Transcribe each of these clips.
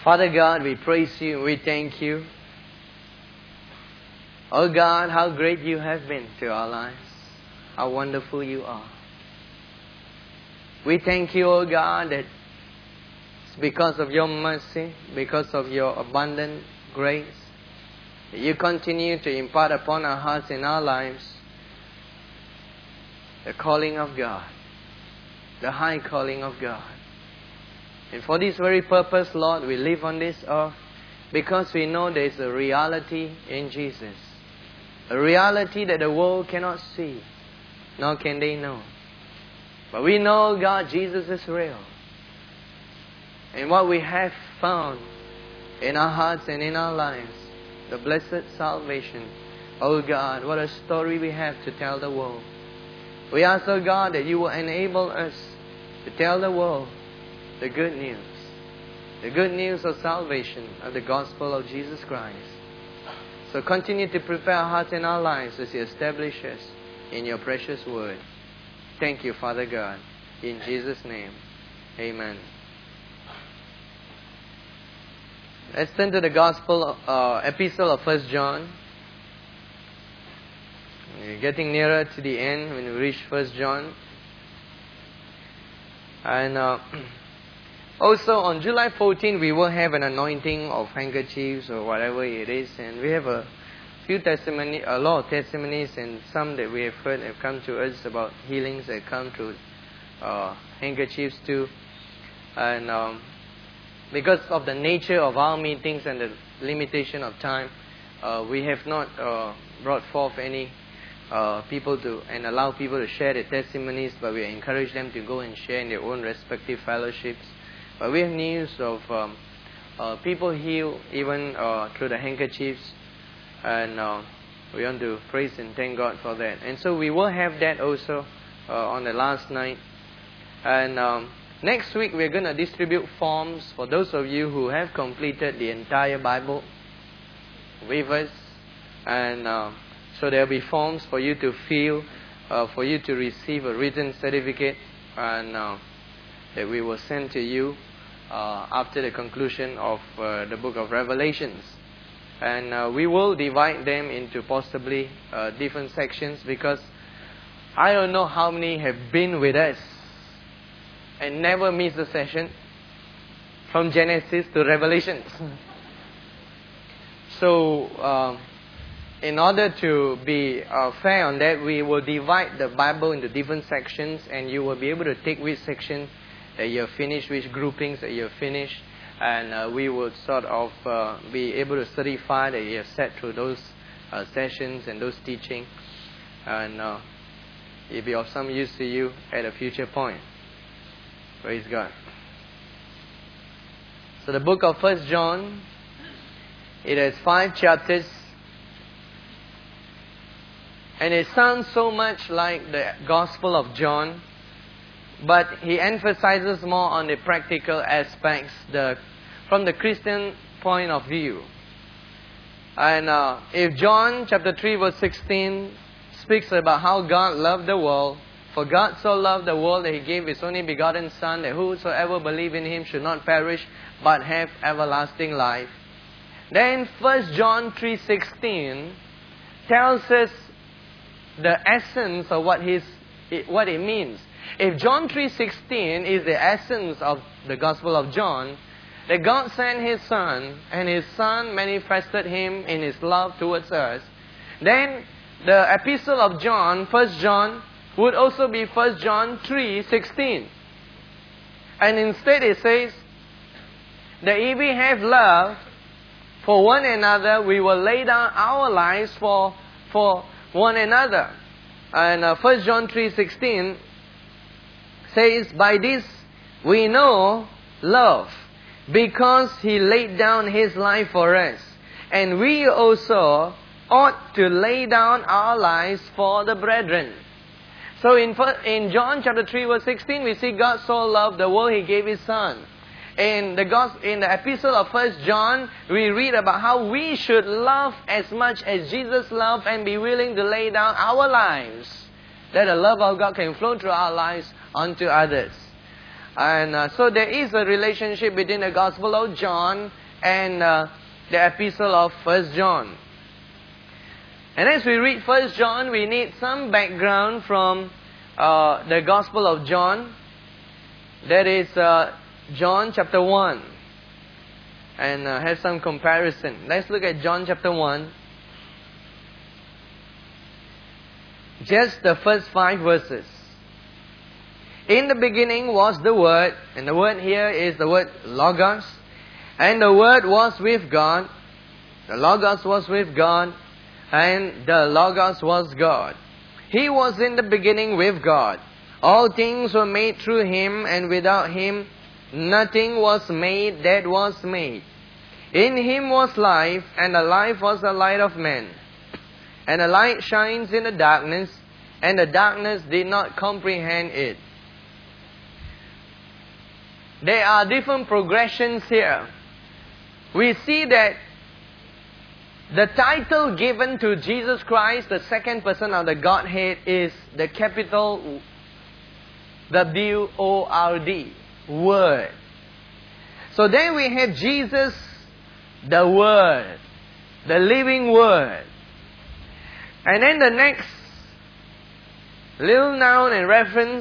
Father God, we praise you, we thank you. Oh God, how great you have been to our lives. How wonderful you are. We thank you, oh God, that it's because of your mercy, because of your abundant grace, that you continue to impart upon our hearts and our lives the calling of God, the high calling of God. And for this very purpose, Lord, we live on this earth because we know there is a reality in Jesus. A reality that the world cannot see, nor can they know. But we know, God, Jesus is real. And what we have found in our hearts and in our lives, the blessed salvation. Oh God, what a story we have to tell the world. We ask, oh God, that you will enable us to tell the world the good news. The good news of salvation, of the gospel of Jesus Christ. So continue to prepare our hearts and our lives as you establish us in your precious word. Thank you, Father God. In Jesus' name, amen. Let's turn to the gospel epistle of 1 John. We're getting nearer to the end when we reach 1 John. And also on July 14, we will have an anointing of handkerchiefs or whatever it is. And we have a lot of testimonies, and some that we have heard have come to us about healings that come through handkerchiefs too. And because of the nature of our meetings and the limitation of time, we have not brought forth any people to and allow people to share their testimonies, but we encourage them to go and share in their own respective fellowships. But we have news of people healed even through the handkerchiefs, and we want to praise and thank God for that. And so we will have that also on the last night. And next week we're going to distribute forms for those of you who have completed the entire Bible with us. And so there will be forms for you to fill, for you to receive a written certificate, and that we will send to you after the conclusion of the book of Revelations. And we will divide them into possibly different sections, because I don't know how many have been with us and never miss a session from Genesis to Revelations. So in order to be fair on that, we will divide the Bible into different sections, and you will be able to take which section that you have finished, which groupings that you have finished, and we will sort of be able to certify that you have sat through those sessions and those teaching, and it will be of some use to you at a future point. Praise God. So the book of 1 John, it has 5 chapters. And it sounds so much like the Gospel of John, but he emphasizes more on the practical aspects from the Christian point of view. And if John chapter 3 verse 16 speaks about how God loved the world, for God so loved the world that He gave His only begotten Son, that whosoever believe in Him should not perish but have everlasting life. Then 1 John 3:16 tells us the essence of what it means. If John 3:16 is the essence of the Gospel of John, that God sent His Son, and His Son manifested Him in His love towards us, then the epistle of John, 1 John, would also be 1 John 3:16. And instead it says that if we have love for one another, we will lay down our lives for one another. And 1 John 3:16 says, by this we know love, because He laid down His life for us. And we also ought to lay down our lives for the brethren. So in John chapter 3 verse 16, we see God so loved the world He gave His Son. In the epistle of 1 John, we read about how we should love as much as Jesus loved and be willing to lay down our lives, that the love of God can flow through our lives unto others. And so there is a relationship between the Gospel of John and the Epistle of 1 John. And as we read 1 John, we need some background from the Gospel of John. That is John chapter 1. And have some comparison. Let's look at John chapter 1. Just the first 5 verses. In the beginning was the Word, and the word here is the word Logos. And the Word was with God. The Logos was with God, and the Logos was God. He was in the beginning with God. All things were made through Him, and without Him nothing was made that was made. In Him was life, and the life was the light of men. And the light shines in the darkness, and the darkness did not comprehend it. There are different progressions here. We see that the title given to Jesus Christ, the second person of the Godhead, is the capital W-O-R-D, Word. So then we have Jesus, the Word, the living Word. And then the next little noun and reference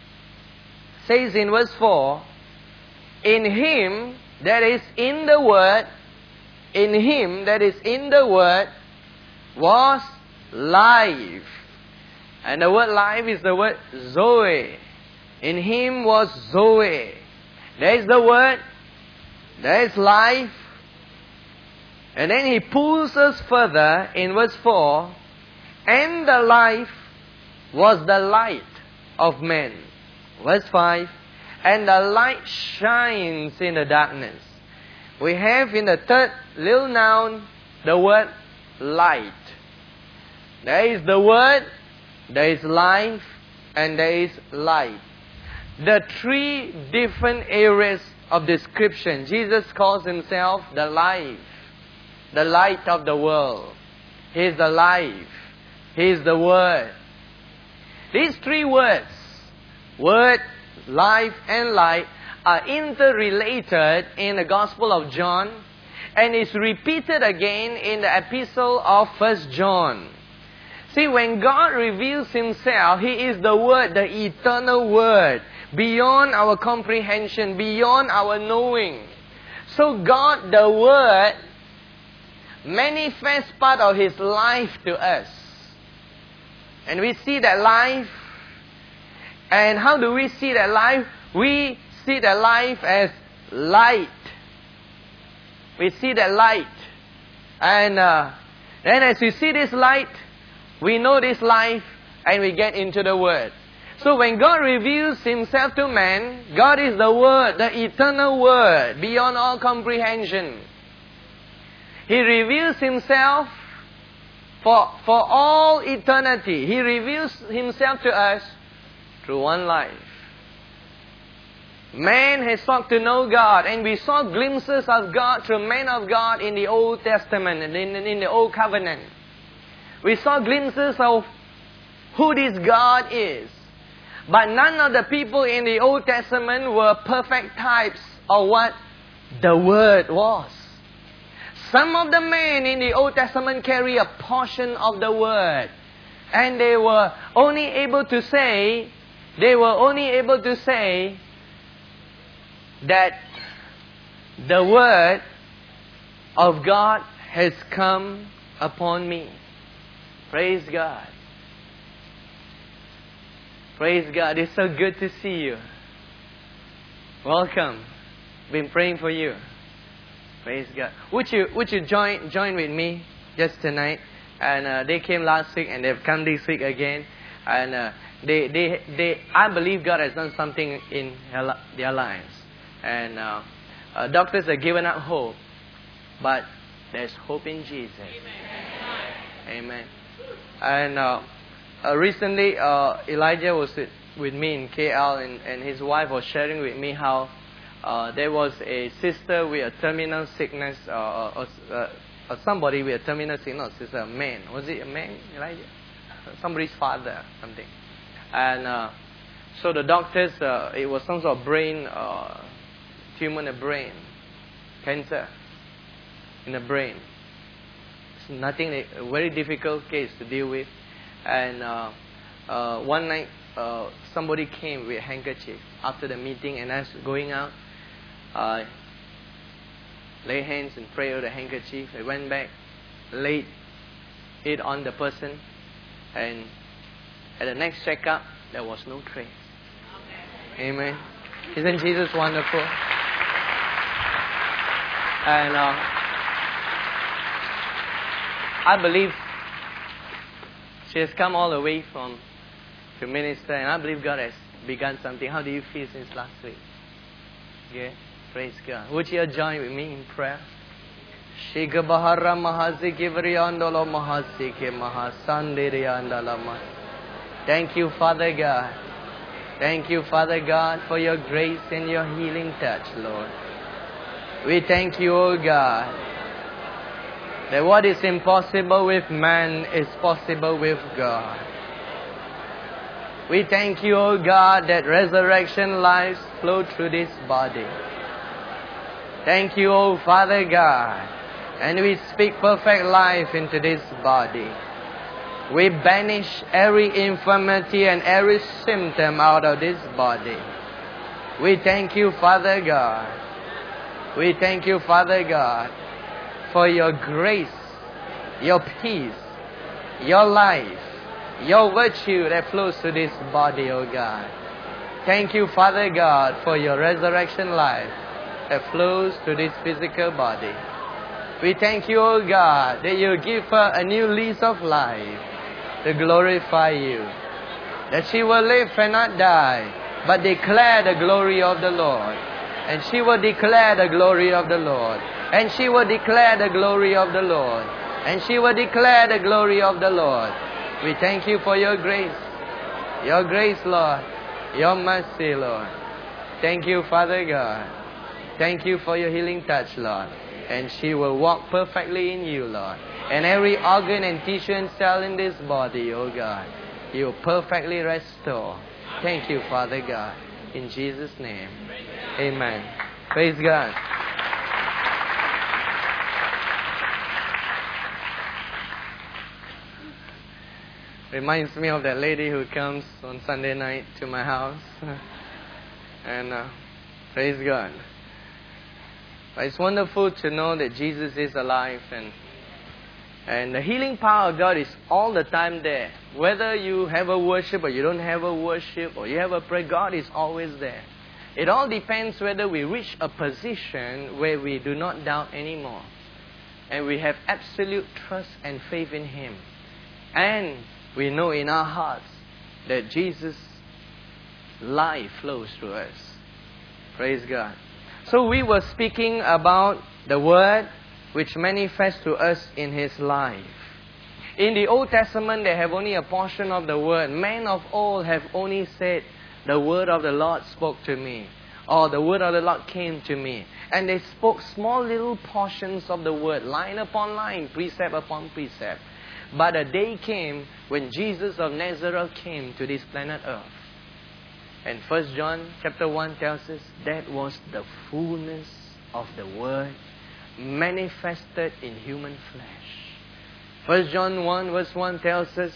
says in verse 4, in Him, that is in the Word, in Him, that is in the Word, was life. And the word life is the word Zoe. In Him was Zoe. There is the Word, there is life. And then He pulls us further in verse 4, and the life was the light of men. Verse 5, and the light shines in the darkness. We have in the third little noun the word light. There is the Word, there is life, and there is light. The 3 different areas of description. Jesus calls Himself the life, the light of the world. He is the life. He is the Word. These 3 words, Word, life, and light, are interrelated in the Gospel of John, and is repeated again in the Epistle of 1 John. See, when God reveals Himself, He is the Word, the eternal Word, beyond our comprehension, beyond our knowing. So God, the Word, manifests part of His life to us. And we see that life. And how do we see that life? We see that life as light. We see that light. And then as we see this light, we know this life, and we get into the Word. So when God reveals Himself to man, God is the Word, the eternal Word, beyond all comprehension. He reveals Himself for all eternity. He reveals Himself to us through one life. Man has sought to know God, and we saw glimpses of God through men of God in the Old Testament and in the Old Covenant. We saw glimpses of who this God is. But none of the people in the Old Testament were perfect types of what the Word was. Some of the men in the Old Testament carry a portion of the Word. And they were only able to say that the Word of God has come upon me. Praise God. Praise God. It's so good to see you. Welcome. Been praying for you. Praise God. Would you join with me just tonight? And they came last week, and they've come this week again. And I believe God has done something in their lives. And doctors have given up hope, but there's hope in Jesus. Amen. And recently, Elijah was with me in KL, and his wife was sharing with me how there was a sister with a terminal sickness, or somebody with a terminal sickness. It's a man. Was it a man, Elijah? Somebody's father, something. And So the doctors, it was some sort of brain tumor in the brain, cancer in the brain. It's nothing, a very difficult case to deal with. And one night, somebody came with a handkerchief after the meeting, and as going out, lay hands and pray with the handkerchief. They went back, laid it on the person, and at the next checkup, there was no trace. Amen. Isn't Jesus wonderful? And I believe she has come all the way to minister, and I believe God has begun something. How do you feel since last week? Yeah, praise God. Would you join with me in prayer? Shiga Bahara Mahasi Kivriandolo Mahasi Ke Mahasandiriandalama. Thank you, Father God. Thank you, Father God, for your grace and your healing touch, Lord. We thank you, O God, that what is impossible with man is possible with God. We thank you, O God, that resurrection lives flow through this body. Thank you, O Father God, and we speak perfect life into this body. We banish every infirmity and every symptom out of this body. We thank you, Father God. We thank you, Father God, for your grace, your peace, your life, your virtue that flows through this body, O God. Thank you, Father God, for your resurrection life that flows through this physical body. We thank you, O God, that you give her a new lease of life to glorify you. That she will live and not die, but declare the glory of the Lord. And she will declare the glory of the Lord. And she will declare the glory of the Lord. And she will declare the glory of the Lord. We thank you for your grace. Your grace, Lord. Your mercy, Lord. Thank you, Father God. Thank you for your healing touch, Lord. And she will walk perfectly in you, Lord. And every organ and tissue and cell in this body, oh God, you perfectly restore. Thank you, Father God. In Jesus' name. Amen. Praise God. Reminds me of that lady who comes on Sunday night to my house. And praise God. But it's wonderful to know that Jesus is alive, and the healing power of God is all the time there. Whether you have a worship or you don't have a worship, or you have a prayer, God is always there. It all depends whether we reach a position where we do not doubt anymore, and we have absolute trust and faith in Him, and we know in our hearts that Jesus' life flows through us. Praise God. So we were speaking about the Word which manifests to us in His life. In the Old Testament, they have only a portion of the Word. Men of old have only said, the Word of the Lord spoke to me, or the Word of the Lord came to me. And they spoke small little portions of the Word, line upon line, precept upon precept. But a day came when Jesus of Nazareth came to this planet Earth. And 1 John chapter 1 tells us that was the fullness of the Word manifested in human flesh. 1 John 1 verse 1 tells us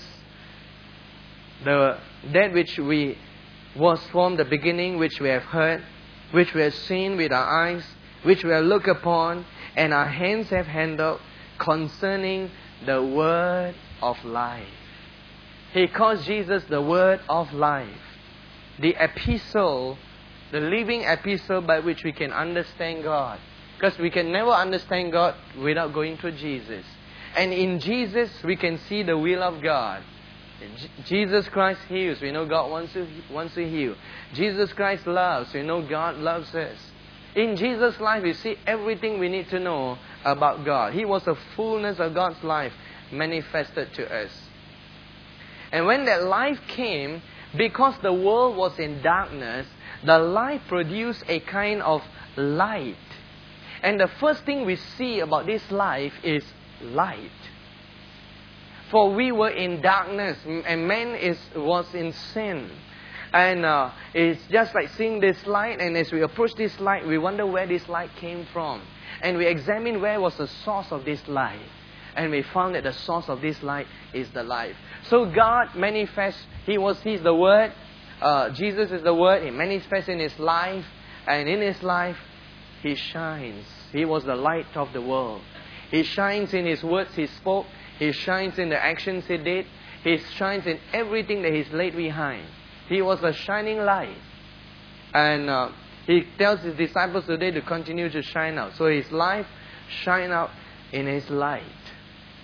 that which was from the beginning, which we have heard, which we have seen with our eyes, which we have looked upon, and our hands have handled, concerning the Word of life. He calls Jesus the Word of life. The epistle, the living epistle by which we can understand God. Because we can never understand God without going through Jesus. And in Jesus, we can see the will of God. Jesus Christ heals. We know God wants to heal. Jesus Christ loves. We know God loves us. In Jesus' life, we see everything we need to know about God. He was the fullness of God's life manifested to us. And when that life came, because the world was in darkness, the light produced a kind of light. And the first thing we see about this life is light. For we were in darkness, and man was in sin. And it's just like seeing this light, and as we approach this light, we wonder where this light came from. And we examine where was the source of this light. And we found that the source of this light is the life. So God manifests, He's the Word. Jesus is the Word. He manifests in His life. And in His life, He shines. He was the light of the world. He shines in His words He spoke. He shines in the actions He did. He shines in everything that He's laid behind. He was a shining light. And He tells His disciples today to continue to shine out. So His life shine out in His light.